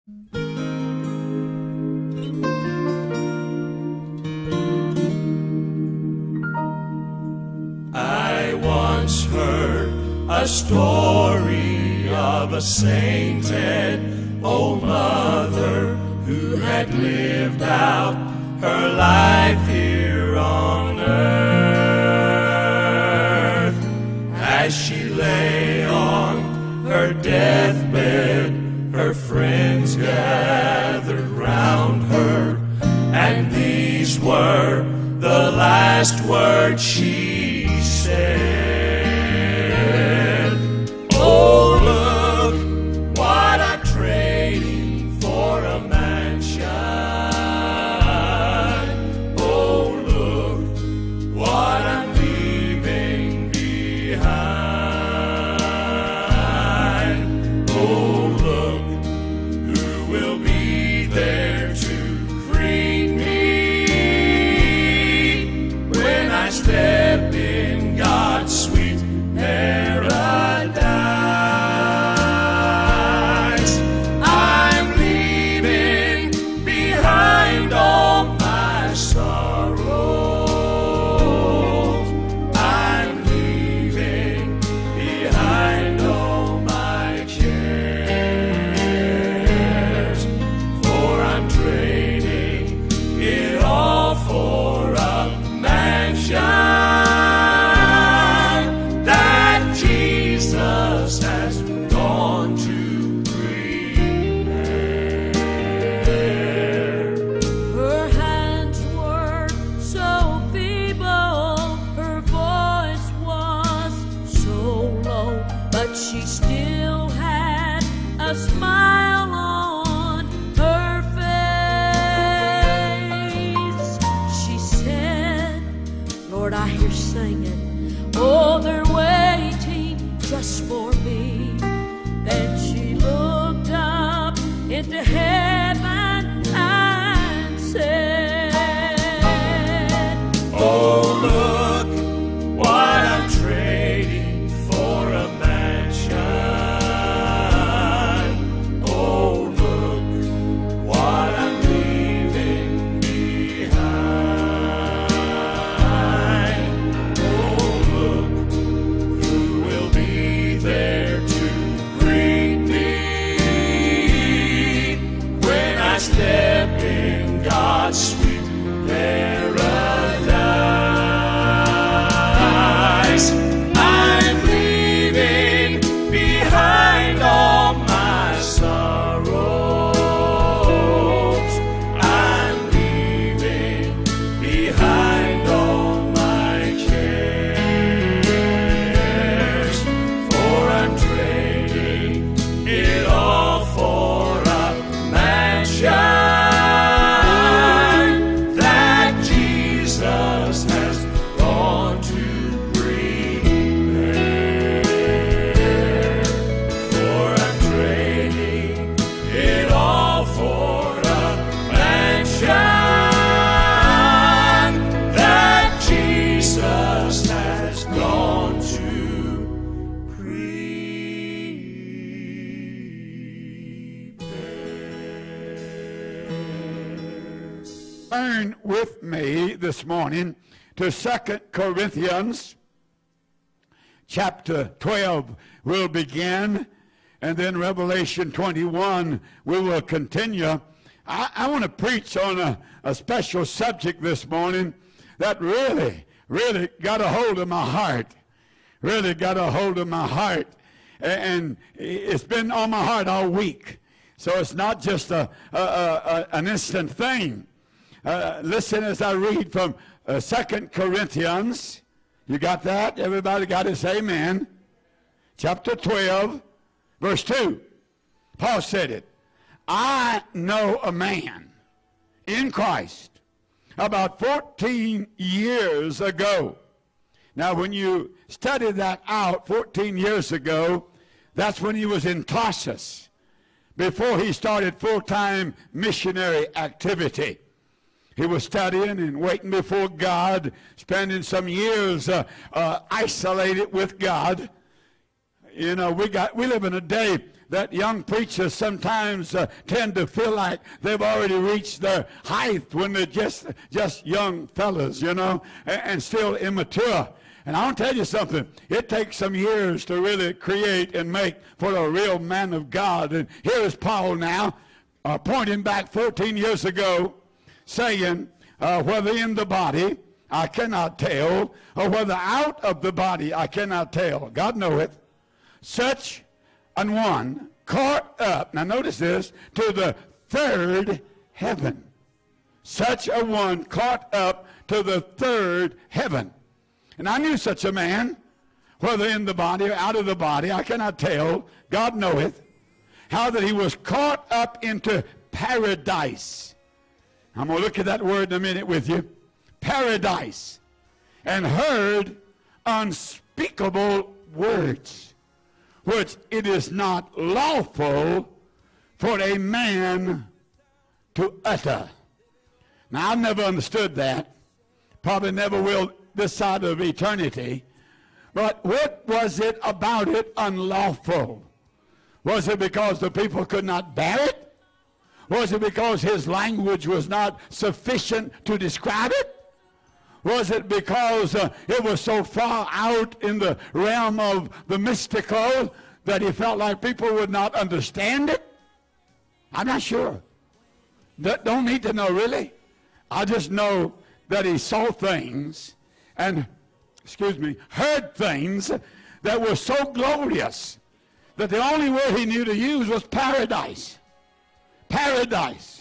I once heard a story of a sainted old mother who had lived out her life here on earth. As she lay on her deathbed, her friends gathered round her, and these were the last words she said. Oh, look what I'm trading for a mansion. Oh, look what I'm leaving behind. Oh, look who will be there to greet me when I step in God's sweet paradise. I'm leaving behind all my sorrows. I'm leaving behind all my cares, for I'm trading it all for a mansion that Jesus has gone to prepare. Her hands were so feeble, her voice was so low, but she still had a smile on her face. She said, Lord, I hear singing, oh, they're waiting just for me. Then she looked up into heaven and said, Oh, look what I'm trading for a mansion. Oh, look what I'm leaving behind. Oh, look who will be there to greet me when I step in God's sweet paradise. I'm leaving behind all my sorrows. I'm leaving behind all my cares, for I'm trading it all for a mansion that Jesus has gone to prepare. For I'm trading it all for a mansion that Jesus has gone to prepare. Turn with me this morning to 2 Corinthians chapter 12. We'll begin, and then Revelation 21 we will continue. I want to preach on a special subject this morning that really got a hold of my heart. Really got a hold of my heart. And it's been on my heart all week. So it's not just an instant thing. Listen as I read from 2 Corinthians. You got that? Everybody got it? Say amen. Chapter 12, verse 2. Paul said it. I know a man in Christ about 14 years ago. Now, when you study that out, 14 years ago, that's when he was in Tarsus, before he started full-time missionary activity. He was studying and waiting before God, spending some years isolated with God. You know, we live in a day that young preachers sometimes tend to feel like they've already reached their height when they're just young fellas, you know, and still immature. And I want to tell you something. It takes some years to really create and make for a real man of God. And here is Paul now, pointing back 14 years ago, saying, whether in the body I cannot tell, or whether out of the body I cannot tell. God knoweth. Such an one caught up, now notice this, to the third heaven. Such a one caught up to the third heaven. And I knew such a man, whether in the body or out of the body, I cannot tell, God knoweth, how that he was caught up into paradise. I'm going to look at that word in a minute with you. Paradise. And heard unspeakable words, which it is not lawful for a man to utter. Now, I've never understood that. Probably never will this side of eternity. But what was it about it unlawful? Was it because the people could not bear it? Was it because his language was not sufficient to describe it? Was it because it was so far out in the realm of the mystical that he felt like people would not understand it? I'm not sure. Don't need to know, really. I just know that he saw things and, heard things that were so glorious that the only word he knew to use was paradise. Paradise.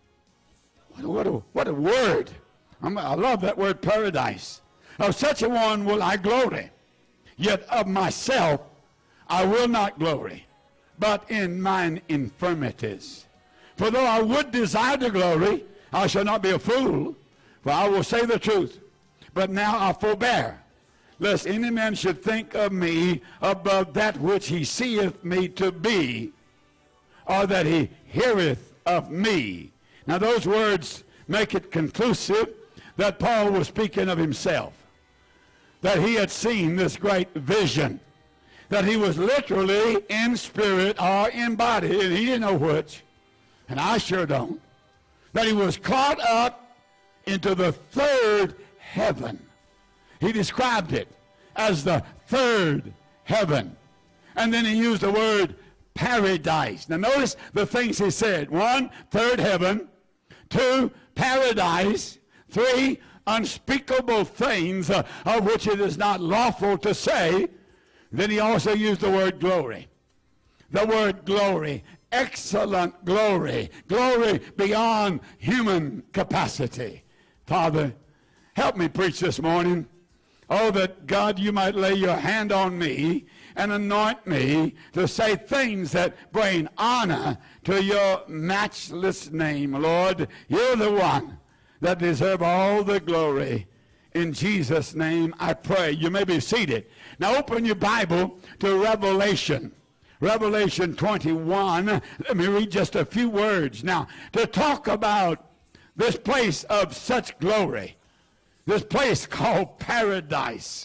What a word. I love that word, paradise. Of such a one will I glory, yet of myself I will not glory, but in mine infirmities. For though I would desire to glory, I shall not be a fool, for I will say the truth. But now I forbear, lest any man should think of me above that which he seeth me to be, or that he heareth of me. Now those words make it conclusive that Paul was speaking of himself, that he had seen this great vision, that he was literally in spirit or in body, and he didn't know which, and I sure don't, that he was caught up into the third heaven. He described it as the third heaven. And then he used the word paradise. Now notice the things he said. 1, third heaven. 2, paradise. 3, unspeakable things of which it is not lawful to say. Then he also used the word glory. The word glory. Excellent glory. Glory beyond human capacity. Father, help me preach this morning. Oh, that God, you might lay your hand on me and anoint me to say things that bring honor to your matchless name, Lord. You're the one that deserves all the glory. In Jesus' name I pray. You may be seated. Now open your Bible to Revelation. Revelation 21. Let me read just a few words. Now, to talk about this place of such glory, this place called paradise.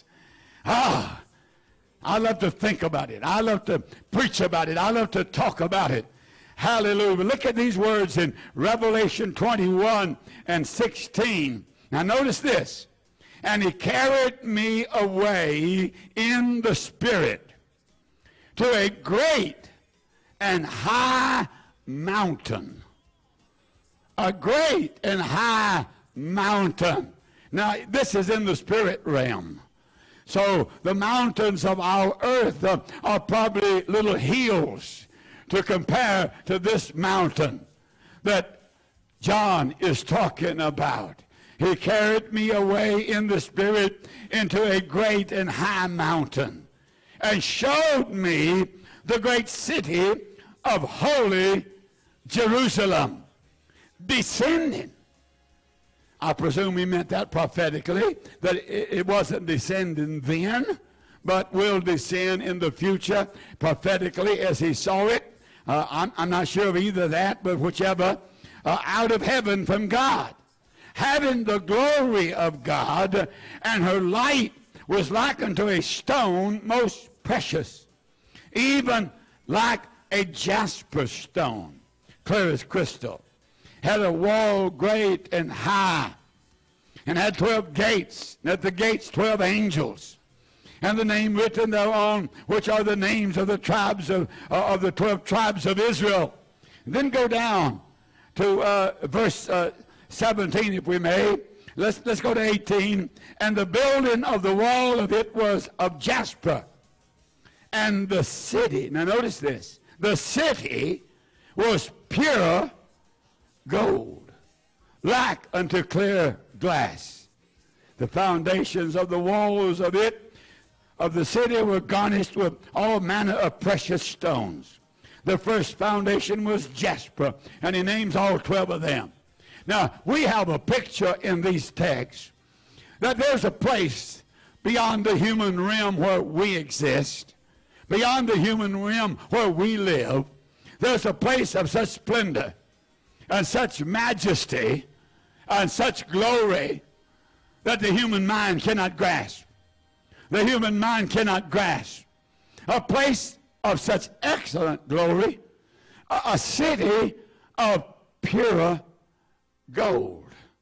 I love to think about it. I love to preach about it. I love to talk about it. Hallelujah. Look at these words in Revelation 21 and 16. Now notice this. And he carried me away in the Spirit to a great and high mountain. A great and high mountain. Now, this is in the spirit realm. So the mountains of our earth are probably little hills to compare to this mountain that John is talking about. He carried me away in the Spirit into a great and high mountain and showed me the great city of holy Jerusalem descending. I presume he meant that prophetically, that it wasn't descending then, but will descend in the future prophetically as he saw it. I'm not sure of either that, but whichever, out of heaven from God, having the glory of God, and her light was like unto a stone most precious, even like a jasper stone, clear as crystal. Had a wall great and high, and had 12 gates, and at the gates 12 angels, and the name written thereon, which are the names of the tribes of the 12 tribes of Israel. And then go down to verse 17, if we may. Let's go to 18. And the building of the wall of it was of jasper, and the city, now notice this, the city was pure gold, like unto clear glass. The foundations of the walls of it, of the city, were garnished with all manner of precious stones. The first foundation was jasper, and he names all 12 of them. Now, we have a picture in these texts that there's a place beyond the human realm where we exist, beyond the human realm where we live. There's a place of such splendor and such majesty and such glory that the human mind cannot grasp. The human mind cannot grasp. A place of such excellent glory, a city of pure gold.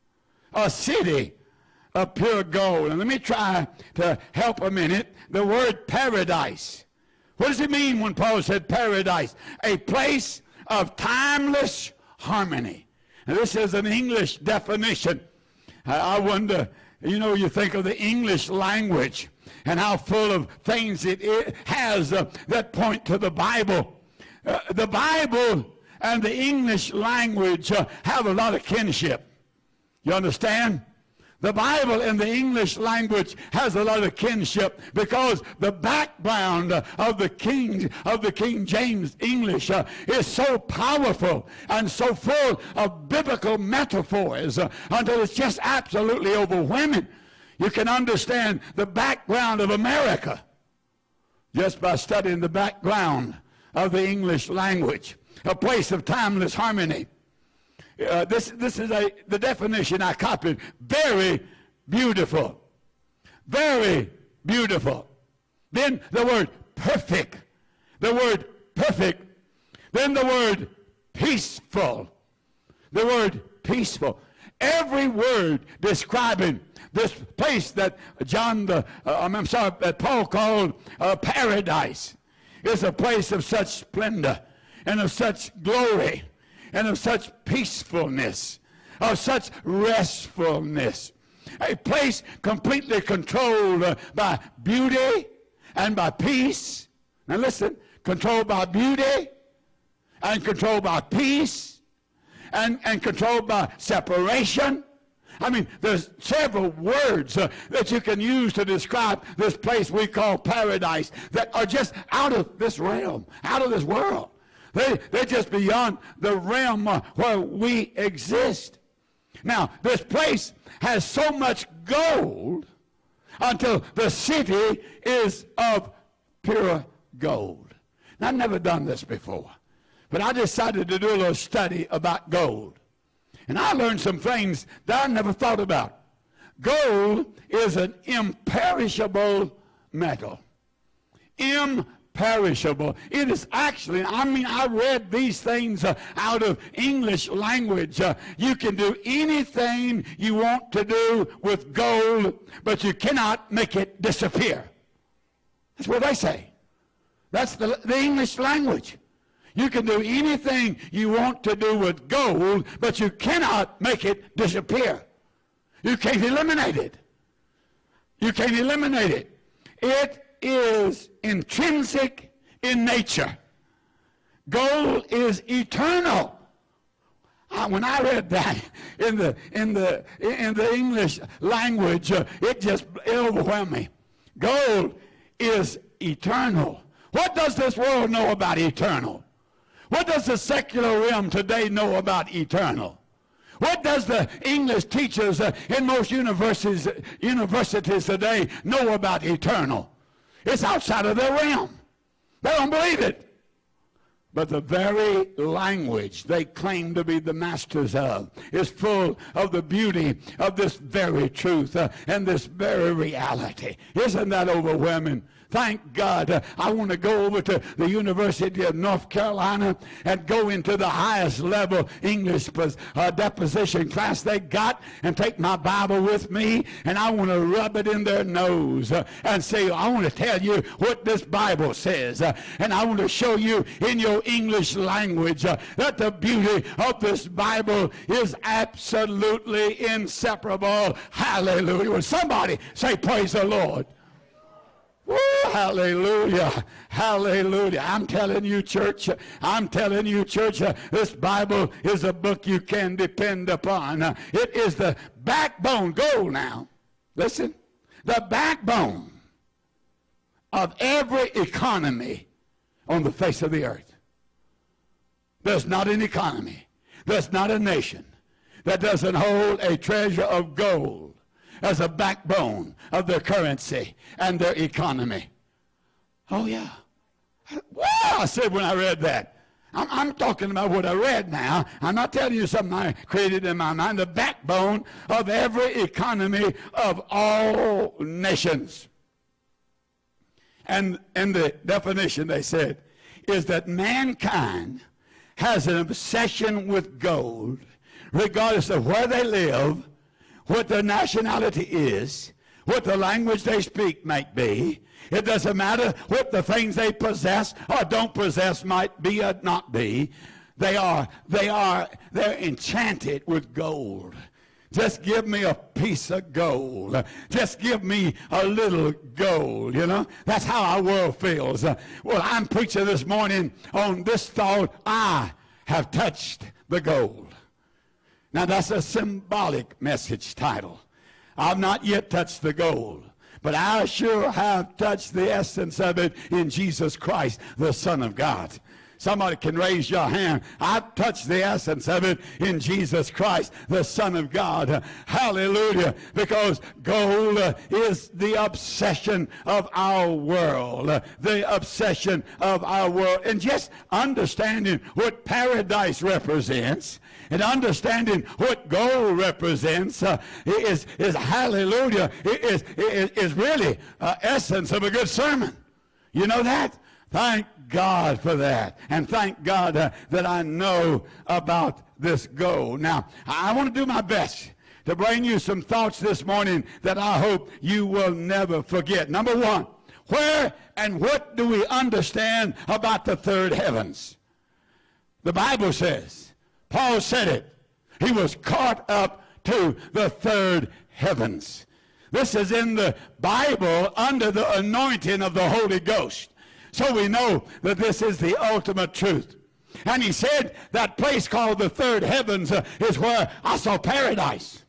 A city of pure gold. And let me try to help a minute. The word paradise. What does it mean when Paul said paradise? A place of timeless harmony. And this is an English definition. I wonder, you think of the English language and how full of things it has that point to the Bible. The Bible and the English language have a lot of kinship. You understand? The Bible in the English language has a lot of kinship because the background of the King James English is so powerful and so full of biblical metaphors until it's just absolutely overwhelming. You can understand the background of America just by studying the background of the English language. A place of timeless harmony. This is the definition I copied. Very beautiful. Very beautiful. Then the word perfect. The word perfect. Then the word peaceful. The word peaceful. Every word describing this place that that Paul called paradise is a place of such splendor and of such glory and of such peacefulness, of such restfulness. A place completely controlled by beauty and by peace. Now listen, controlled by beauty and controlled by peace and controlled by separation. I mean, there's several words that you can use to describe this place we call paradise that are just out of this realm, out of this world. They're just beyond the realm where we exist. Now, this place has so much gold until the city is of pure gold. Now, I've never done this before, but I decided to do a little study about gold. And I learned some things that I never thought about. Gold is an imperishable metal. Imperishable. It is actually, I read these things out of English language. You can do anything you want to do with gold, but you cannot make it disappear. That's what they say. That's the English language. You can do anything you want to do with gold, but you cannot make it disappear. You can't eliminate it. You can't eliminate it. It is intrinsic in nature. Gold is eternal. When I read that in the English language, it overwhelmed me. Gold is eternal. What does this world know about eternal? What does the secular realm today know about eternal? What does the English teachers in most universities today know about eternal? It's outside of their realm. They don't believe it. But the very language they claim to be the masters of is full of the beauty of this very truth and this very reality. Isn't that overwhelming? Thank God. I want to go over to the University of North Carolina and go into the highest level English deposition class they got and take my Bible with me, and I want to rub it in their nose and say, I want to tell you what this Bible says, and I want to show you in your English language that the beauty of this Bible is absolutely inseparable. Hallelujah. Will somebody say praise the Lord? Woo, hallelujah, hallelujah. I'm telling you, church, this Bible is a book you can depend upon. It is the backbone, go now, listen, the backbone of every economy on the face of the earth. There's not an economy, there's not a nation that doesn't hold a treasure of gold as a backbone of their currency and their economy. Oh, yeah. Well, I said when I read that. I'm talking about what I read now. I'm not telling you something I created in my mind. The backbone of every economy of all nations. And the definition, they said, is that mankind has an obsession with gold, regardless of where they live, what their nationality is, what the language they speak might be. It doesn't matter what the things they possess or don't possess might be or not be. They're enchanted with gold. Just give me a piece of gold. Just give me a little gold, you know. That's how our world feels. Well, I'm preaching this morning on this thought, I have touched the gold. Now, that's a symbolic message title. I've not yet touched the gold, but I sure have touched the essence of it in Jesus Christ, the Son of God. Somebody can raise your hand. I've touched the essence of it in Jesus Christ, the Son of God. Hallelujah. Because gold is the obsession of our world. The obsession of our world. And just understanding what paradise represents and understanding what gold represents is hallelujah, is really essence of a good sermon. You know that? Thank God for that. And thank God that I know about this gold. Now, I want to do my best to bring you some thoughts this morning that I hope you will never forget. Number one, where and what do we understand about the third heavens? The Bible says, Paul said it, he was caught up to the third heavens. This is in the Bible under the anointing of the Holy Ghost. So we know that this is the ultimate truth. And he said that place called the third heavens is where I saw paradise.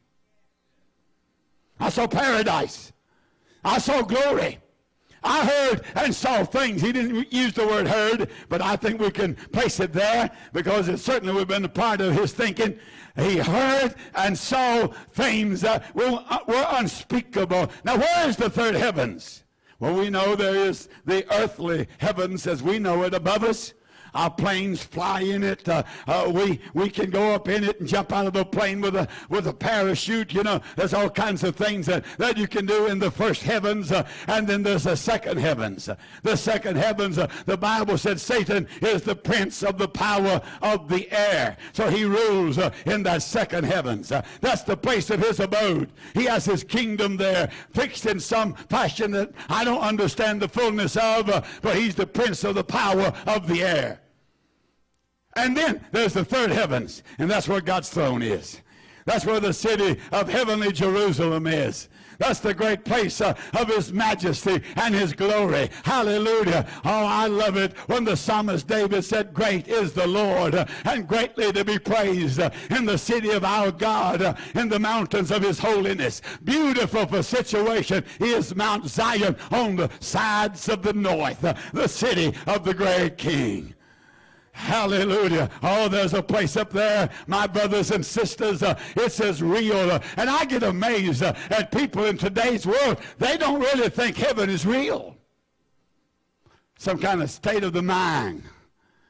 I saw paradise. I saw glory. I heard and saw things. He didn't use the word heard, but I think we can place it there because it certainly would have been a part of his thinking. He heard and saw things that were unspeakable. Now, where is the third heavens? Well, we know there is the earthly heavens as we know it above us. Our planes fly in it. We can go up in it and jump out of the plane with a parachute. You know, there's all kinds of things that you can do in the first heavens. And then there's the second heavens. The second heavens, the Bible said Satan is the prince of the power of the air. So he rules in that second heavens. That's the place of his abode. He has his kingdom there, fixed in some fashion that I don't understand the fullness of, but he's the prince of the power of the air. And then there's the third heavens, and that's where God's throne is. That's where the city of heavenly Jerusalem is. That's the great place of his majesty and his glory. Hallelujah. Oh, I love it when the psalmist David said, great is the Lord and greatly to be praised in the city of our God, in the mountains of his holiness. Beautiful for situation is Mount Zion on the sides of the north, the city of the great King. Hallelujah. Oh, there's a place up there, my brothers and sisters, it's as real. And I get amazed at people in today's world. They don't really think heaven is real. Some kind of state of the mind.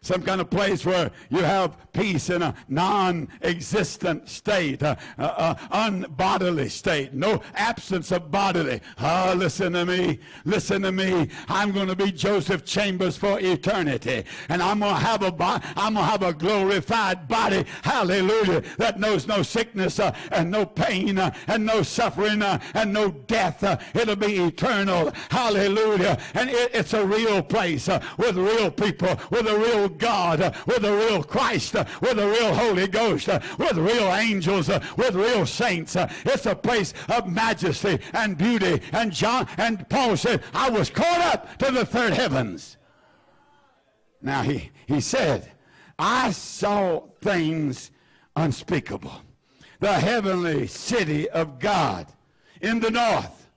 some kind of place where you have peace in a non-existent state, unbodily state, no absence of bodily. Listen to me. Listen to me. I'm going to be Joseph Chambers for eternity, and I'm going to have a glorified body. Hallelujah! That knows no sickness and no pain and no suffering and no death. It'll be eternal. Hallelujah! And it's a real place with real people, with a real God, with a real Christ, with a real Holy Ghost, with real angels, with real saints. It's a place of majesty and beauty. And Paul said, I was caught up to the third heavens. Now he said, I saw things unspeakable. The heavenly city of God in the north.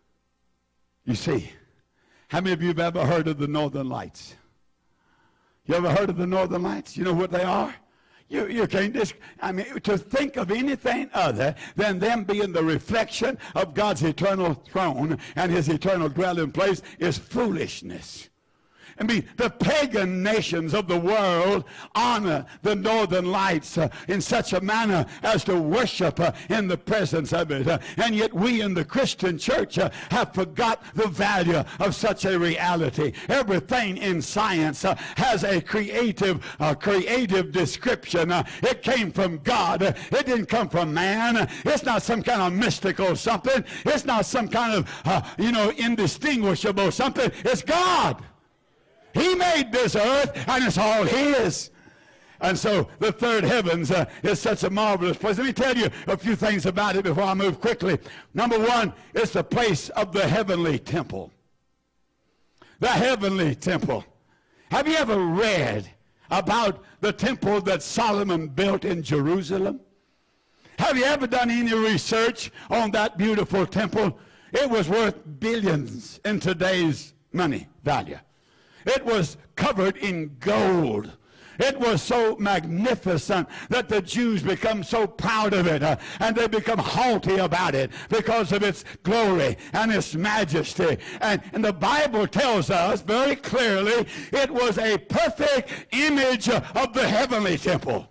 You see, how many of you have ever heard of the Northern Lights? You ever heard of the Northern Lights? You know what they are? You can't just, to think of anything other than them being the reflection of God's eternal throne and his eternal dwelling place is foolishness. I mean, the pagan nations of the world honor the Northern Lights in such a manner as to worship in the presence of it. And yet we in the Christian church have forgot the value of such a reality. Everything in science has a creative description. It came from God. It didn't come from man. It's not some kind of mystical something. It's not some kind of, indistinguishable something. It's God. He made this earth, and it's all his. And so the third heavens is such a marvelous place. Let me tell you a few things about it before I move quickly. Number one, it's the place of the heavenly temple. The heavenly temple. Have you ever read about the temple that Solomon built in Jerusalem? Have you ever done any research on that beautiful temple? It was worth billions in today's money value. It was covered in gold. It was so magnificent that the Jews become so proud of it and they become haughty about it because of its glory and its majesty. And the Bible tells us very clearly it was a perfect image of the heavenly temple.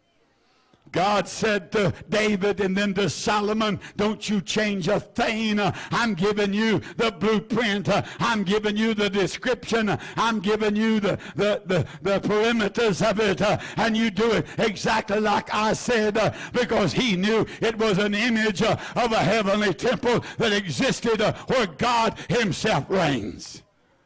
God said to David and then to Solomon, don't you change a thing. I'm giving you the blueprint. I'm giving you the description. I'm giving you the perimeters of it. And you do it exactly like I said because he knew it was an image of a heavenly temple that existed where God himself reigns.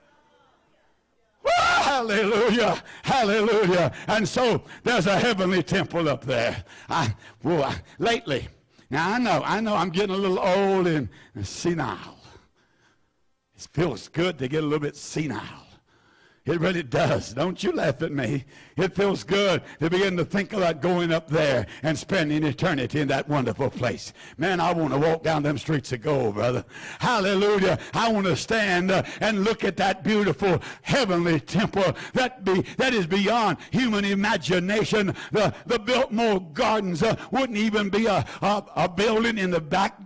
Oh, hallelujah, hallelujah. And so there's a heavenly temple up there. Lately, now I know I'm getting a little old and senile. It feels good to get a little bit senile. It really does. Don't you laugh at me. It feels good to begin to think about going up there and spending eternity in that wonderful place. Man, I want to walk down them streets of gold, brother. Hallelujah. I want to stand and look at that beautiful heavenly temple that is beyond human imagination. The Biltmore Gardens wouldn't even be a building in the backyard.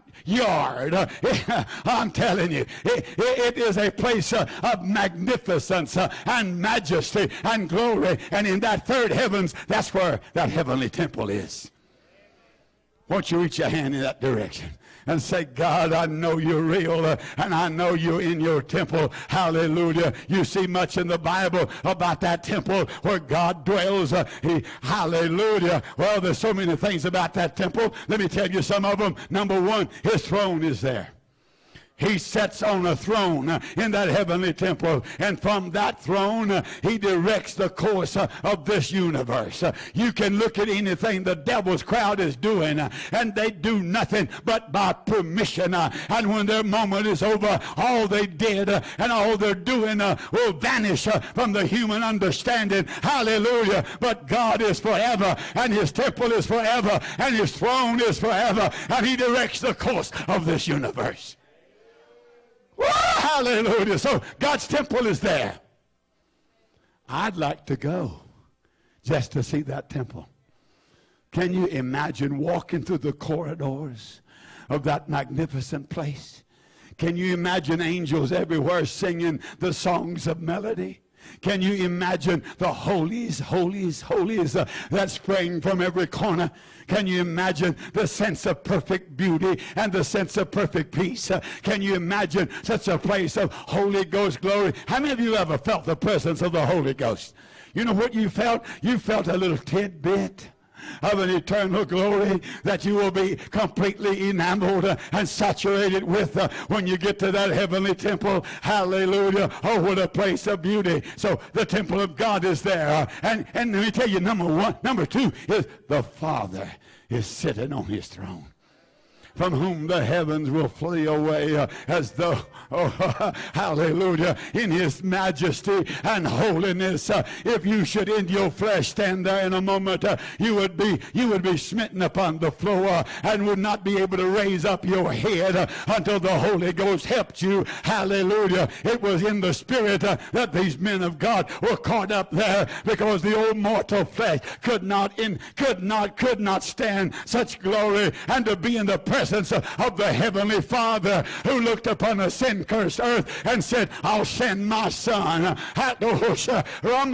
I'm telling you, it is a place of magnificence and majesty and glory. And in that third heavens, that's where that heavenly temple is. Won't you reach your hand in that direction and say, God, I know you're real and I know you're in your temple. Hallelujah. You see much in the Bible about that temple where God dwells. Hallelujah. Well, there's so many things about that temple. Let me tell you some of them. Number one, his throne is there. He sits on a throne in that heavenly temple, and from that throne he directs the course of this universe. You can look at anything the devil's crowd is doing and they do nothing but by permission, and when their moment is over, all they did and all they're doing will vanish from the human understanding. Hallelujah. But God is forever, and his temple is forever, and his throne is forever, and he directs the course of this universe. Woo, hallelujah. So God's temple is there. I'd like to go just to see that temple. Can you imagine walking through the corridors of that magnificent place? Can you imagine angels everywhere singing the songs of melody? Can you imagine the holies that sprang from every corner? Can you imagine the sense of perfect beauty and the sense of perfect peace? Can you imagine such a place of Holy Ghost glory? How many of you ever felt the presence of the Holy Ghost? You know what you felt? You felt a little tidbit of an eternal glory that you will be completely enamored and saturated with when you get to that heavenly temple. Hallelujah. Oh, what a place of beauty. So the temple of God is there. And let me tell you, number two is the Father is sitting on his throne, from whom the heavens will flee away as though, hallelujah, in his majesty and holiness. If you should in your flesh stand there in a moment, you would be smitten upon the floor and would not be able to raise up your head until the Holy Ghost helped you. Hallelujah. It was in the spirit that these men of God were caught up there, because the old mortal flesh could not stand such glory, and to be in the presence of the Heavenly Father, who looked upon a sin-cursed earth and said, I'll send my son. Hallelujah.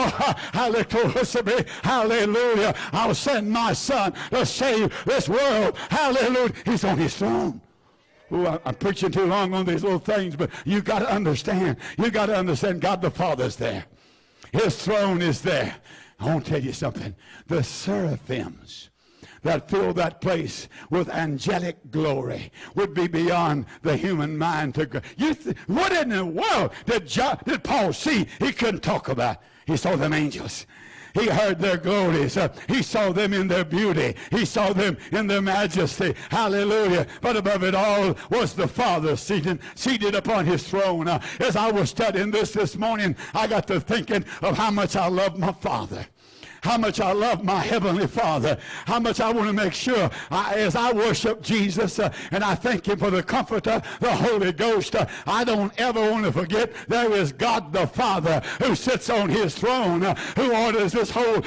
I'll send my son to save this world. Hallelujah. He's on his throne. Ooh, I'm preaching too long on these little things, but you got to understand. You got to understand God the Father's there. His throne is there. I want to tell you something. The seraphims that fill that place with angelic glory would be beyond the human mind to go. What in the world did Paul see he couldn't talk about? He saw them angels. He heard their glories. He saw them in their beauty. He saw them in their majesty. Hallelujah. But above it all was the Father seated upon his throne. As I was studying this morning, I got to thinking of how much I love my Father. How much I love my Heavenly Father. How much I want to make sure as I worship Jesus and I thank him for the Comforter, the Holy Ghost, I don't ever want to forget there is God the Father who sits on his throne, who orders this whole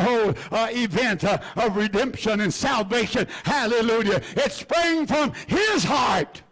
event of redemption and salvation. Hallelujah. It sprang from his heart.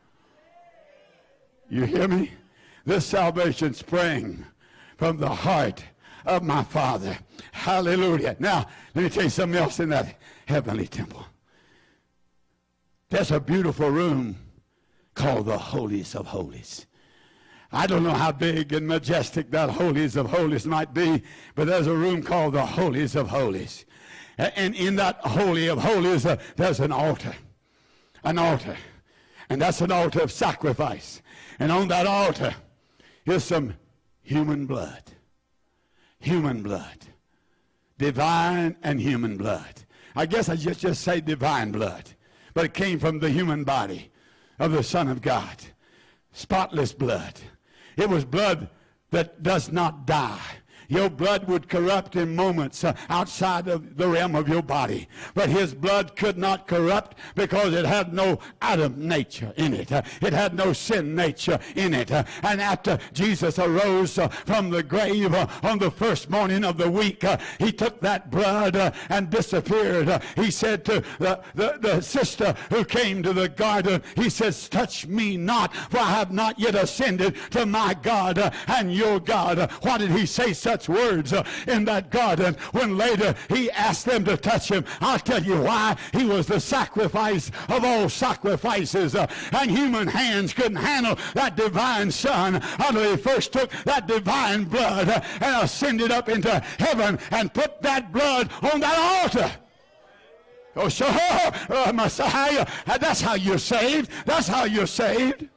You hear me? This salvation sprang from the heart of my Father. Hallelujah. Now, let me tell you something else in that heavenly temple. There's a beautiful room called the Holies of Holies. I don't know how big and majestic that Holies of Holies might be, but there's a room called the Holies of Holies. And in that Holy of Holies, there's an altar. An altar. And that's an altar of sacrifice. And on that altar is some human blood. Human blood. Divine and human blood. I guess I just say divine blood. But it came from the human body of the Son of God. Spotless blood. It was blood that does not die. Your blood would corrupt in moments outside of the realm of your body. But his blood could not corrupt because it had no Adam nature in it. It had no sin nature in it. And after Jesus arose from the grave on the first morning of the week, he took that blood and disappeared. He said to the sister who came to the garden, he says, touch me not, for I have not yet ascended to my God and your God. Why did he say such words in that garden when later he asked them to touch him? I'll tell you why. He was the sacrifice of all sacrifices, and human hands couldn't handle that divine Son until he first took that divine blood and ascended up into heaven and put that blood on that altar. Oh, so Messiah, that's how you're saved. That's how you're saved.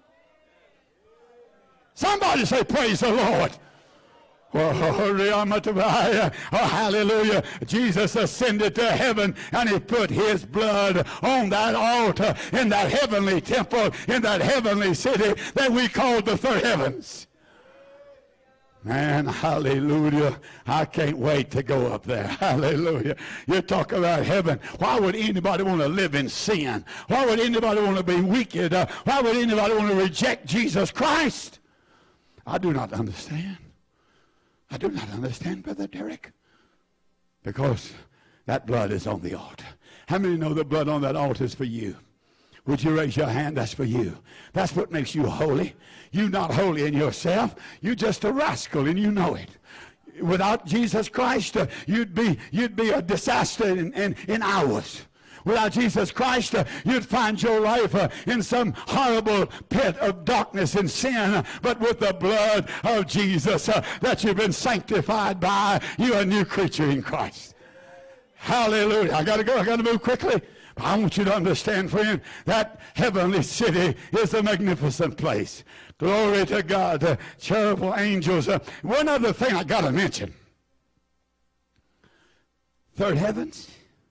Somebody say, praise the Lord. Oh, hallelujah. Jesus ascended to heaven and he put his blood on that altar in that heavenly temple, in that heavenly city that we call the third heavens. Man, hallelujah. I can't wait to go up there. Hallelujah. You talk about heaven. Why would anybody want to live in sin? Why would anybody want to be wicked? Why would anybody want to reject Jesus Christ? I do not understand. I do not understand, Brother Derek. Because that blood is on the altar. How many know the blood on that altar is for you? Would you raise your hand? That's for you. That's what makes you holy. You're not holy in yourself. You're just a rascal and you know it. Without Jesus Christ, you'd be a disaster in hours. Without Jesus Christ, you'd find your life in some horrible pit of darkness and sin. But with the blood of Jesus that you've been sanctified by, you're a new creature in Christ. Hallelujah. I got to go. I got to move quickly. I want you to understand, friend, that heavenly city is a magnificent place. Glory to God. Cherubim angels. One other thing I got to mention. Third heavens.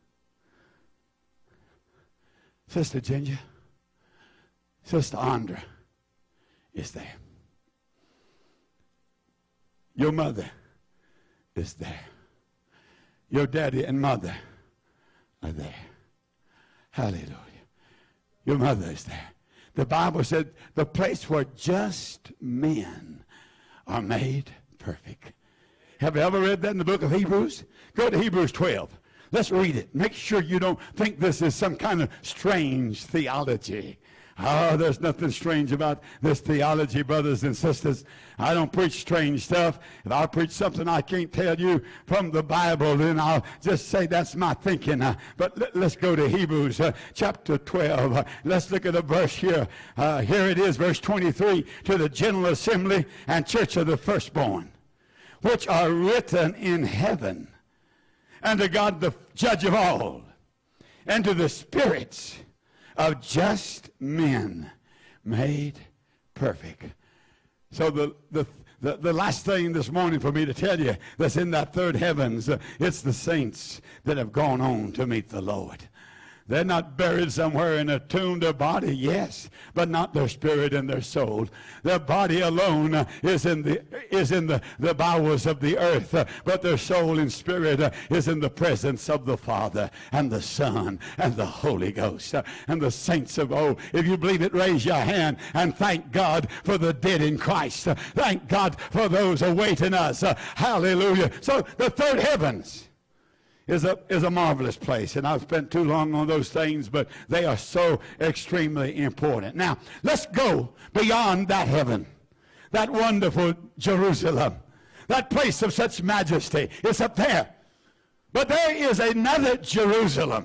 Sister Ginger, Sister Andra is there. Your mother is there. Your daddy and mother are there. Hallelujah. Your mother is there. The Bible said the place where just men are made perfect. Have you ever read that in the book of Hebrews? Go to Hebrews 12. Let's read it. Make sure you don't think this is some kind of strange theology. Oh, there's nothing strange about this theology, brothers and sisters. I don't preach strange stuff. If I preach something I can't tell you from the Bible, then I'll just say that's my thinking. But let's go to Hebrews chapter 12. Let's look at a verse here. Here it is, verse 23. To the general assembly and church of the firstborn, which are written in heaven, and to God the judge of all, and to the spirits of just men made perfect. So the last thing this morning for me to tell you that's in that third heavens, it's the saints that have gone on to meet the Lord. They're not buried somewhere in a tomb. Their body, yes, but not their spirit and their soul. Their body alone is in the bowels of the earth, but their soul and spirit is in the presence of the Father and the Son and the Holy Ghost. And the saints of old, if you believe it, raise your hand and thank God for the dead in Christ. Thank God for those awaiting us. Hallelujah. So the third heavens is a marvelous place, and I've spent too long on those things, but they are so extremely important. Now, let's go beyond that heaven, that wonderful Jerusalem, that place of such majesty. It's up there. But there is another Jerusalem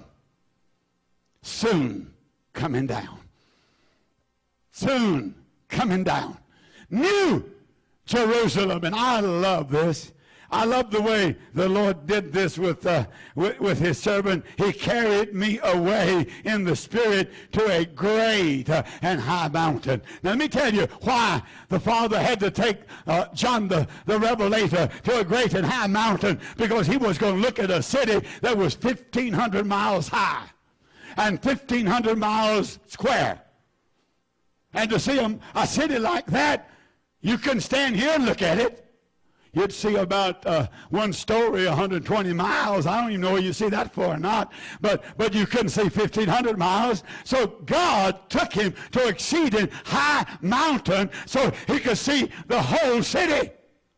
soon coming down. Soon coming down. New Jerusalem, and I love this. I love the way the Lord did this with his servant. He carried me away in the spirit to a great and high mountain. Now let me tell you why the Father had to take John the Revelator to a great and high mountain, because he was going to look at a city that was 1,500 miles high and 1,500 miles square. And to see a city like that, you couldn't stand here and look at it. You'd see about one story, 120 miles. I don't even know where you see that for or not. But you couldn't see 1,500 miles. So God took him to exceeding high mountain so he could see the whole city.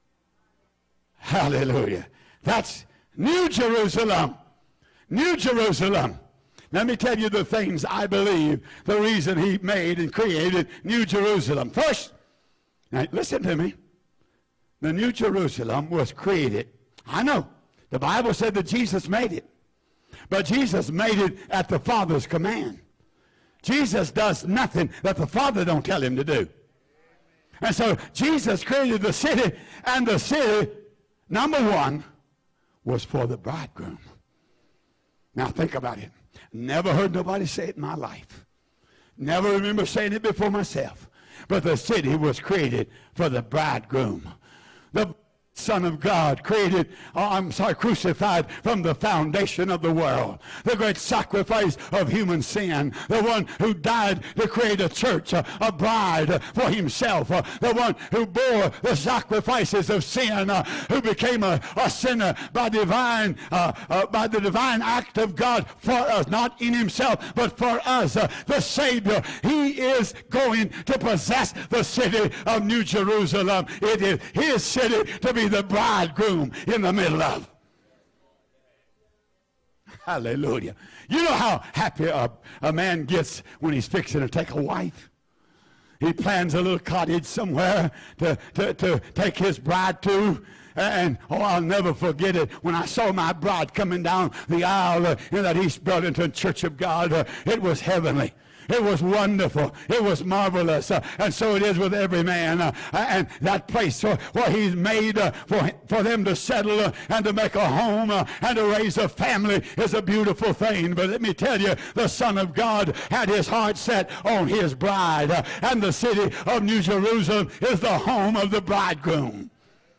Hallelujah. That's New Jerusalem. New Jerusalem. Let me tell you the things I believe the reason he made and created New Jerusalem. First, now listen to me. The New Jerusalem was created. I know. The Bible said that Jesus made it. But Jesus made it at the Father's command. Jesus does nothing that the Father don't tell him to do. And so Jesus created the city, and the city, number one, was for the bridegroom. Now think about it. Never heard nobody say it in my life. Never remember saying it before myself. But the city was created for the bridegroom. The Son of God crucified from the foundation of the world. The great sacrifice of human sin. The one who died to create a church, a bride for himself. The one who bore the sacrifices of sin, who became a sinner by the divine act of God for us, not in himself, but for us. The Savior, he is going to possess the city of New Jerusalem. It is his city to be the bridegroom in the middle of. Hallelujah. You know how happy a man gets when he's fixing to take a wife? He plans a little cottage somewhere to take his bride to. And, oh, I'll never forget it. When I saw my bride coming down the aisle in that East Burlington Church of God, it was heavenly. It was wonderful. It was marvelous. And so it is with every man. And that place where he's made for them to settle and to make a home and to raise a family is a beautiful thing. But let me tell you, the Son of God had his heart set on his bride. And the city of New Jerusalem is the home of the bridegroom.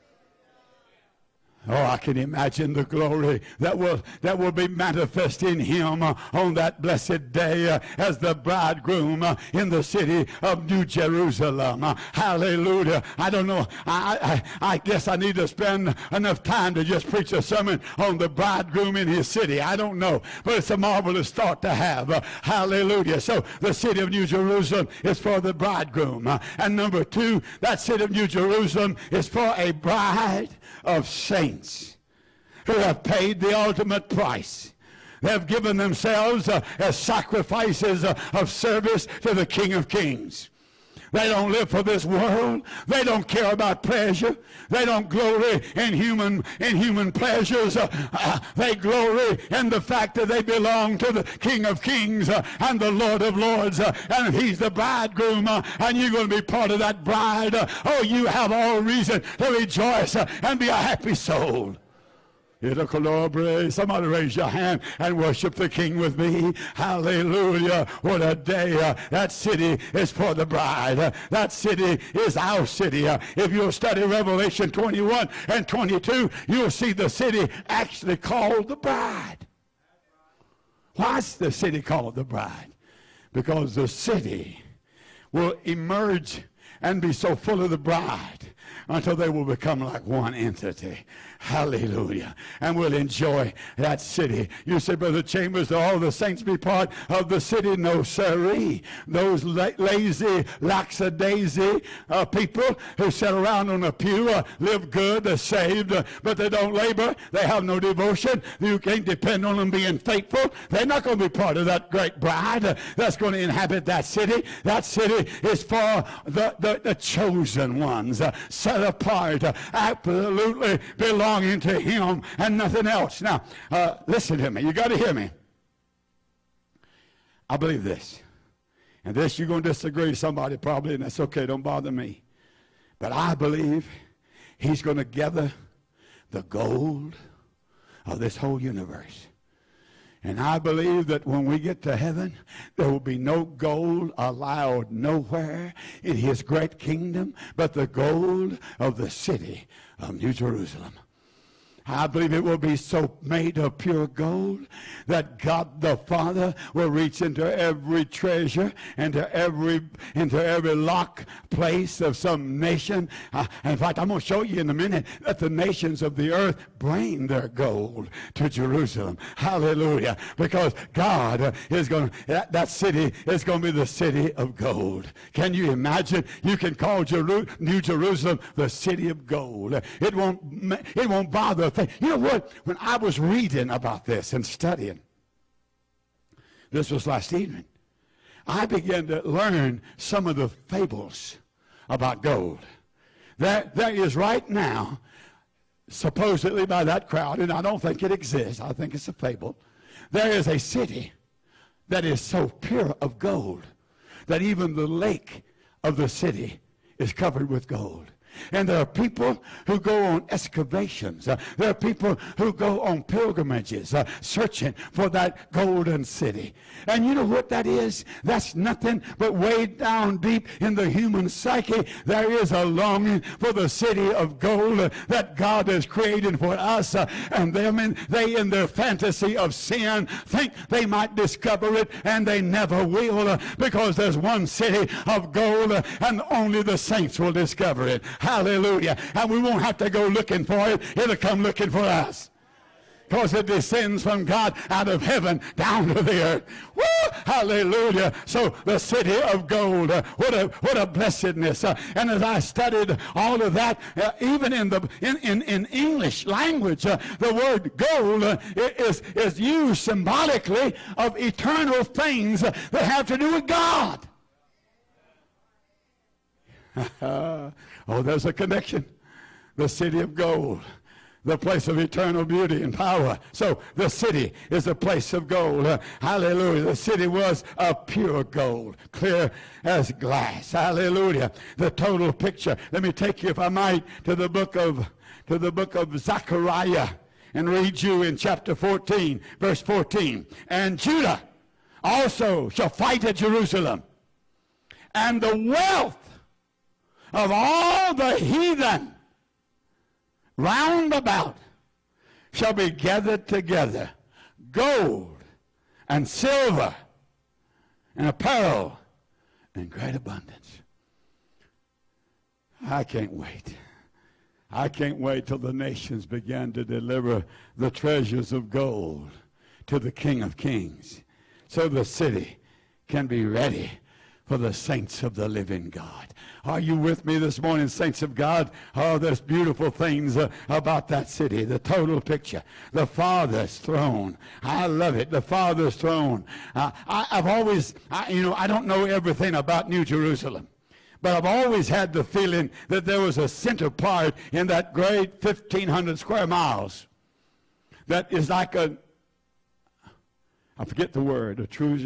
Oh, I can imagine the glory that will be manifest in him on that blessed day as the bridegroom in the city of New Jerusalem. Hallelujah. I don't know. I guess I need to spend enough time to just preach a sermon on the bridegroom in his city. I don't know. But it's a marvelous thought to have. Hallelujah. So the city of New Jerusalem is for the bridegroom. And number two, that city of New Jerusalem is for a bride of saints who have paid the ultimate price. They have given themselves as sacrifices of service to the King of Kings. They don't live for this world. They don't care about pleasure. They don't glory in human pleasures. They glory in the fact that they belong to the King of Kings and the Lord of Lords. And he's the bridegroom, and you're going to be part of that bride. Oh, you have all reason to rejoice and be a happy soul. Somebody raise your hand and worship the King with me. Hallelujah. What a day. That city is for the bride. That city is our city. If you'll study Revelation 21 and 22, you'll see the city actually called the bride. Why is the city called the bride? Because the city will emerge and be so full of the bride until they will become like one entity. Hallelujah. And we'll enjoy that city. You say, Brother Chambers, do all the saints be part of the city? No, sirree. Those lazy, lackadaisy people who sit around on a pew, live good, they're saved, but they don't labor. They have no devotion. You can't depend on them being faithful. They're not going to be part of that great bride that's going to inhabit that city. That city is for the chosen ones, set apart, absolutely belonging to him and nothing else. Now, listen to me. You got to hear me. I believe this. And this you're going to disagree with somebody probably, and that's okay. Don't bother me. But I believe he's going to gather the gold of this whole universe. And I believe that when we get to heaven, there will be no gold allowed nowhere in his great kingdom but the gold of the city of New Jerusalem. I believe it will be so made of pure gold that God the Father will reach into every treasure, into every lock place of some nation. In fact, I'm going to show you in a minute that the nations of the earth bring their gold to Jerusalem. Hallelujah. Because God is going to, that city is going to be the city of gold. Can you imagine? You can call New Jerusalem the city of gold. It won't bother. You know what? When I was reading about this and studying, this was last evening, I began to learn some of the fables about gold. There is right now, supposedly by that crowd, and I don't think it exists, I think it's a fable, there is a city that is so pure of gold that even the lake of the city is covered with gold. And there are people who go on excavations. There are people who go on pilgrimages searching for that golden city. And you know what that is? That's nothing but way down deep in the human psyche. There is a longing for the city of gold that God has created for us. And they in their fantasy of sin think they might discover it, and they never will, because there's one city of gold and only the saints will discover it. Hallelujah. And we won't have to go looking for it. It'll come looking for us. Because it descends from God out of heaven down to the earth. Woo! Hallelujah. So the city of gold, what a blessedness. And as I studied all of that, even in English language, the word gold is used symbolically of eternal things that have to do with God. Oh, there's a connection. The city of gold, the place of eternal beauty and power. So the city is a place of gold. Hallelujah. The city was of pure gold, clear as glass. Hallelujah. The total picture. Let me take you, if I might, to the book of Zechariah and read you in chapter 14, verse 14. And Judah also shall fight at Jerusalem, and the wealth of all the heathen round about shall be gathered together, gold and silver and apparel in great abundance. I can't wait. I can't wait till the nations begin to deliver the treasures of gold to the King of Kings, so the city can be ready for the saints of the living God. Are you with me this morning, saints of God? Oh, there's beautiful things about that city. The total picture. The Father's throne. I love it. The Father's throne. I don't know everything about New Jerusalem, but I've always had the feeling that there was a center part in that great 1,500 square miles that is like I forget the word,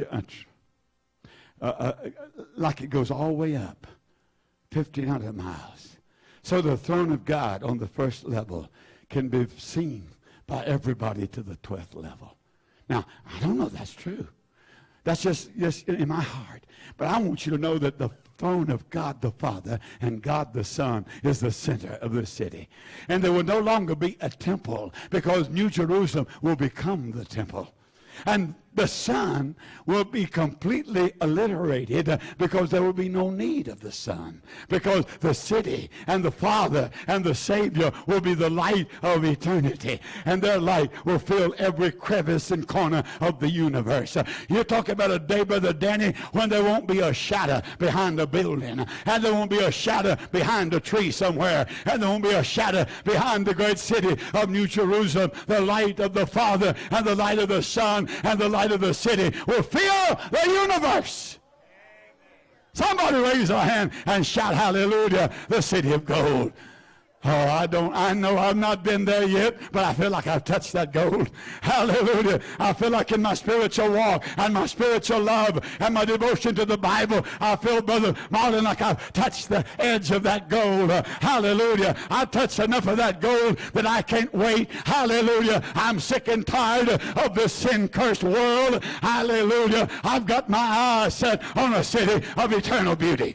like it goes all the way up, 1,500 miles. So the throne of God on the first level can be seen by everybody to the 12th level. Now, I don't know if that's true. That's just in my heart. But I want you to know that the throne of God the Father and God the Son is the center of the city. And there will no longer be a temple, because New Jerusalem will become the temple. And the Son will be completely obliterated, because there will be no need of the Son, because the city and the Father and the Savior will be the light of eternity, and their light will fill every crevice and corner of the universe. You're talking about a day, Brother Danny, when there won't be a shadow behind a building, and there won't be a shadow behind a tree somewhere, and there won't be a shadow behind the great city of New Jerusalem. The light of the Father and the light of the Son and the light of the city will fill the universe. Somebody raise a hand and shout hallelujah, the city of gold. Oh, I know I've not been there yet, but I feel like I've touched that gold. Hallelujah. I feel like in my spiritual walk and my spiritual love and my devotion to the Bible, I feel, Brother Marlon, like I've touched the edge of that gold. Hallelujah. I've touched enough of that gold that I can't wait. Hallelujah. I'm sick and tired of this sin-cursed world. Hallelujah. I've got my eyes set on a city of eternal beauty.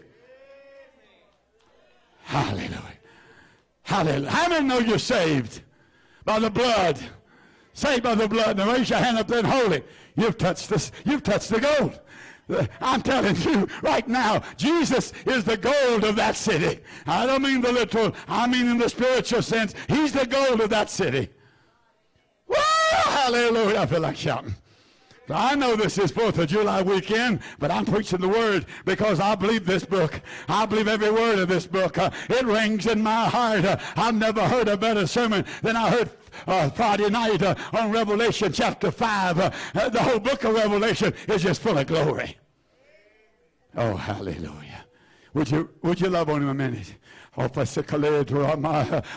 Hallelujah. Hallelujah. How many know you're saved by the blood? Saved by the blood. Now raise your hand up there and hold it. You've touched this. You've touched the gold. I'm telling you right now, Jesus is the gold of that city. I don't mean the literal. I mean in the spiritual sense. He's the gold of that city. Woo! Hallelujah. I feel like shouting. I know this is 4th of July weekend, but I'm preaching the word because I believe this book. I believe every word of this book. It rings in my heart. I've never heard a better sermon than I heard Friday night on Revelation chapter 5. The whole book of Revelation is just full of glory. Oh, hallelujah. Would you love on him a minute? Hallelujah,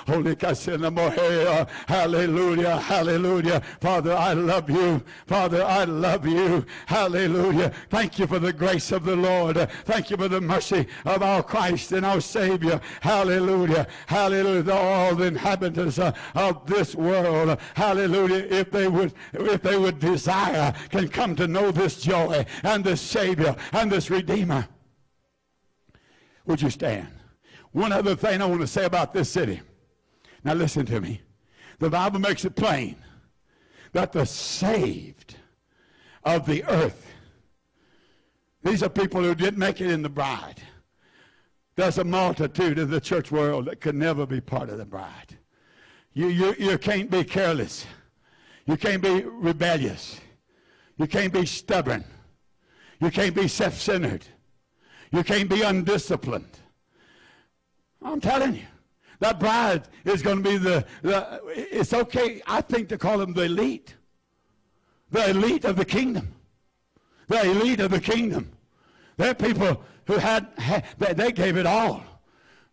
hallelujah. Father, I love you. Father, I love you. Hallelujah. Thank you for the grace of the Lord. Thank you for the mercy of our Christ and our Savior. Hallelujah. Hallelujah. All the inhabitants of this world, hallelujah, if they would desire, can come to know this joy and this Savior and this Redeemer. Would you stand? One other thing I want to say about this city. Now listen to me. The Bible makes it plain that the saved of the earth, these are people who didn't make it in the bride. There's a multitude of the church world that could never be part of the bride. You can't be careless. You can't be rebellious. You can't be stubborn. You can't be self-centered. You can't be undisciplined. I'm telling you, that bride is going to be it's okay, I think, to call them the elite. The elite of the kingdom. The elite of the kingdom. They're people who they gave it all.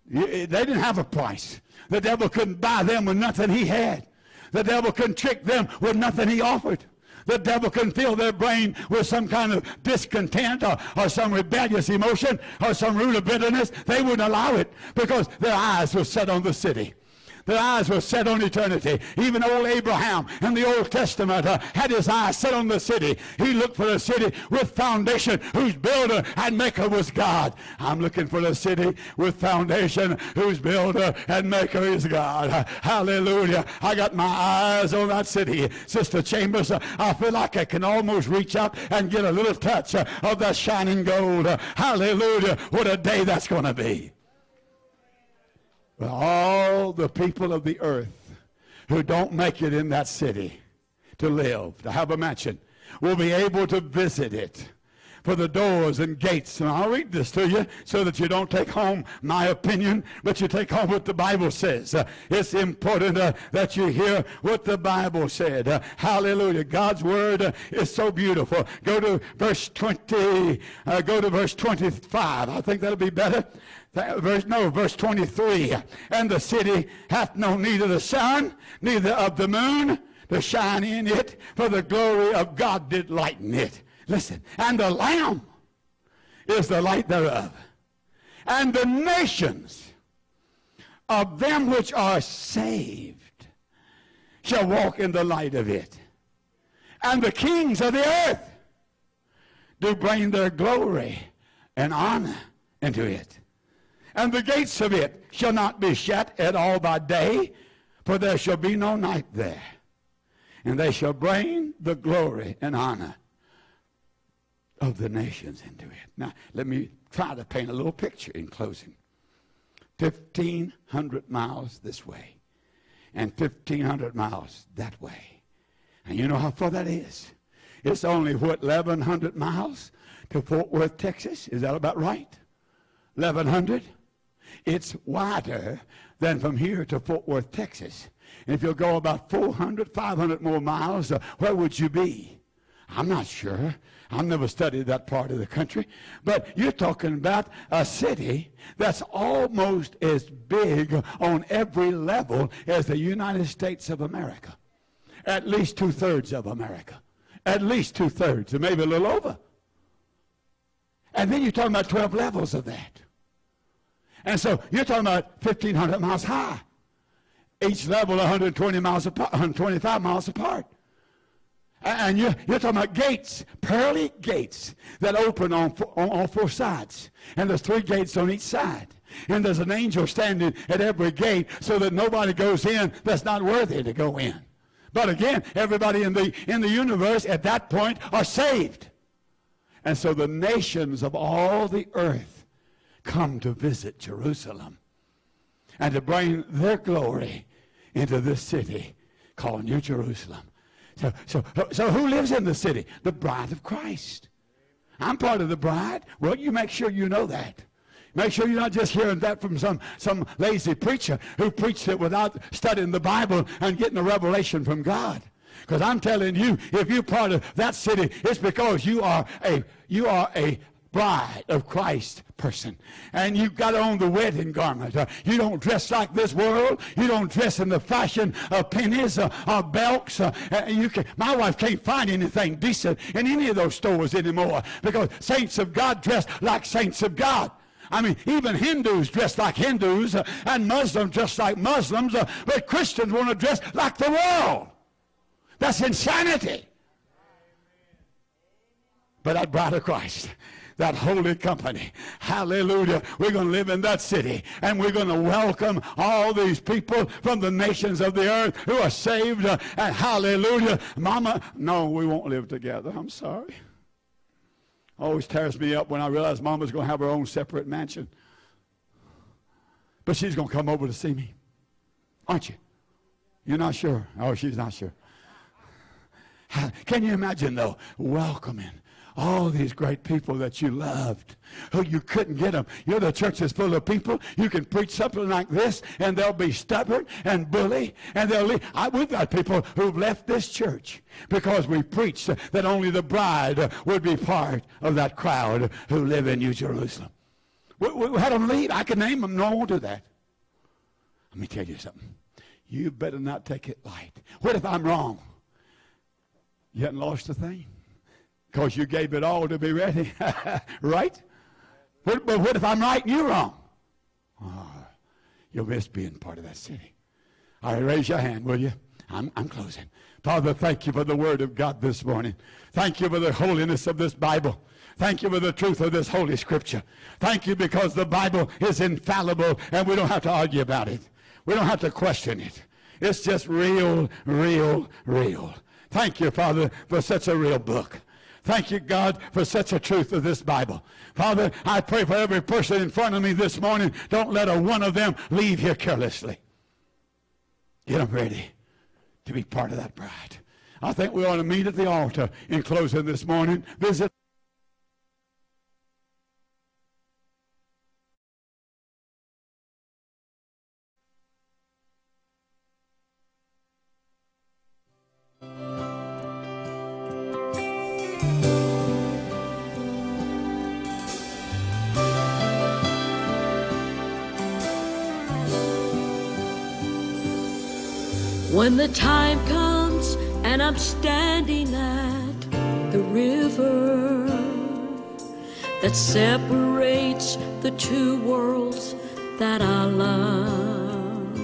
They didn't have a price. The devil couldn't buy them with nothing he had. The devil couldn't trick them with nothing he offered. The devil couldn't fill their brain with some kind of discontent or some rebellious emotion or some root of bitterness. They wouldn't allow it because their eyes were set on the city. Their eyes were set on eternity. Even old Abraham in the Old Testament had his eyes set on the city. He looked for a city with foundation whose builder and maker was God. I'm looking for a city with foundation whose builder and maker is God. Hallelujah. I got my eyes on that city. Sister Chambers, I feel like I can almost reach up and get a little touch of that shining gold. Hallelujah. What a day that's going to be. Well, all the people of the earth who don't make it in that city to live, to have a mansion, will be able to visit it. For the doors and gates, and I'll read this to you so that you don't take home my opinion, but you take home what the Bible says. It's important that you hear what the Bible said. Hallelujah. God's word is so beautiful. Go to verse 20. Go to verse 25. I think that'll be better. Verse 23. And the city hath no need of the sun, neither of the moon to shine in it, for the glory of God did lighten it. Listen, and the Lamb is the light thereof. And the nations of them which are saved shall walk in the light of it. And the kings of the earth do bring their glory and honor into it. And the gates of it shall not be shut at all by day, for there shall be no night there. And they shall bring the glory and honor of the nations into it. Now, let me try to paint a little picture in closing. 1,500 miles this way and 1,500 miles that way. And you know how far that is? It's only, 1,100 miles to Fort Worth, Texas? Is that about right? 1,100? It's wider than from here to Fort Worth, Texas. And if you'll go about 400, 500 more miles, where would you be? I'm not sure. I've never studied that part of the country. But you're talking about a city that's almost as big on every level as the United States of America. At least 2/3 of America. At least 2/3, or maybe a little over. And then you're talking about 12 levels of that. And so you're talking about 1,500 miles high. Each level 120 miles apart, 125 miles apart. And you're talking about gates, pearly gates that open on all four sides. And there's 3 gates on each side. And there's an angel standing at every gate so that nobody goes in that's not worthy to go in. But again, everybody in the universe at that point are saved. And so the nations of all the earth come to visit Jerusalem and to bring their glory into this city called New Jerusalem. So who lives in the city? The bride of Christ. I'm part of the bride. Well, you make sure you know that. Make sure you're not just hearing that from some lazy preacher who preached it without studying the Bible and getting a revelation from God. Because I'm telling you, if you're part of that city, it's because you are a bride of Christ person. And you've got on the wedding garment. You don't dress like this world. You don't dress in the fashion of pennies or belts. My wife can't find anything decent in any of those stores anymore because saints of God dress like saints of God. I mean, even Hindus dress like Hindus and Muslims dress like Muslims, but Christians want to dress like the world. That's insanity. But that bride of Christ, that holy company, hallelujah, we're going to live in that city, and we're going to welcome all these people from the nations of the earth who are saved, and hallelujah. Mama, no, we won't live together. I'm sorry. Always tears me up when I realize Mama's going to have her own separate mansion. But she's going to come over to see me. Aren't you? You're not sure? Oh, she's not sure. Can you imagine, though, welcoming all these great people that you loved, who you couldn't get them. You know, the church is full of people. You can preach something like this, and they'll be stubborn and bully, and they'll leave. We've got people who've left this church because we preached that only the bride would be part of that crowd who live in New Jerusalem. We had them leave. I could name them. No, I won't do that. Let me tell you something. You better not take it light. What if I'm wrong? You haven't lost a thing. Because you gave it all to be ready. Right? But what if I'm right and you're wrong? Oh, you'll miss being part of that city. All right, raise your hand, will you? I'm closing. Father, thank you for the word of God this morning. Thank you for the holiness of this Bible. Thank you for the truth of this Holy Scripture. Thank you because the Bible is infallible and we don't have to argue about it. We don't have to question it. It's just real, real, real. Thank you, Father, for such a real book. Thank you, God, for such a truth of this Bible. Father, I pray for every person in front of me this morning. Don't let a one of them leave here carelessly. Get them ready to be part of that bride. I think we ought to meet at the altar in closing this morning. Visit. When the time comes and I'm standing at the river that separates the two worlds that I love,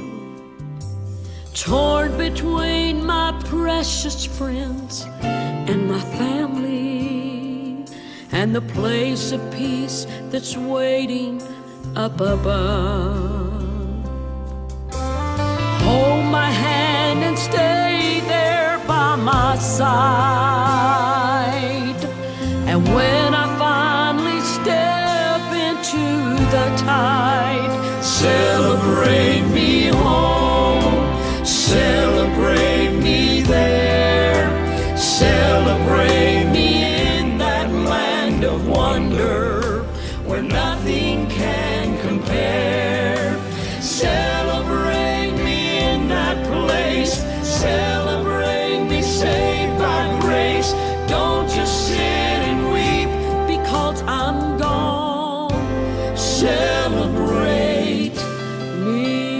torn between my precious friends and my family, and the place of peace that's waiting up above. Hold my hand and stay there by my side. And when I finally step into the tide, celebrate me home, celebrate me there, celebrate me in that land of wonder where nothing can compare. Celebrate me in that place, celebrate me saved by grace. Don't just sit and weep because I'm gone. Celebrate me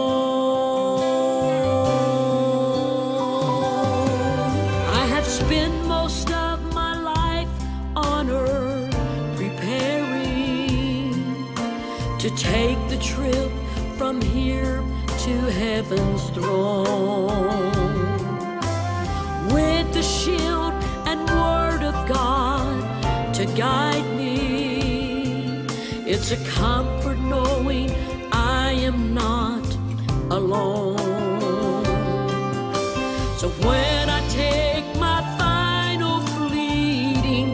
home. I have spent most of my life on earth preparing to take the trip from here to heaven's throne, with the shield and word of God to guide me. It's a comfort knowing I am not alone. So when I take my final fleeting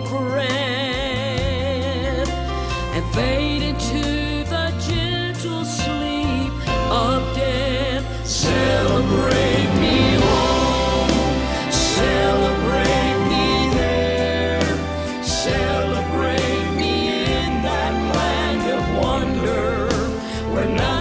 breath and fade into the gentle sleep of death, celebrate me home, celebrate me there, celebrate me in that land of wonder where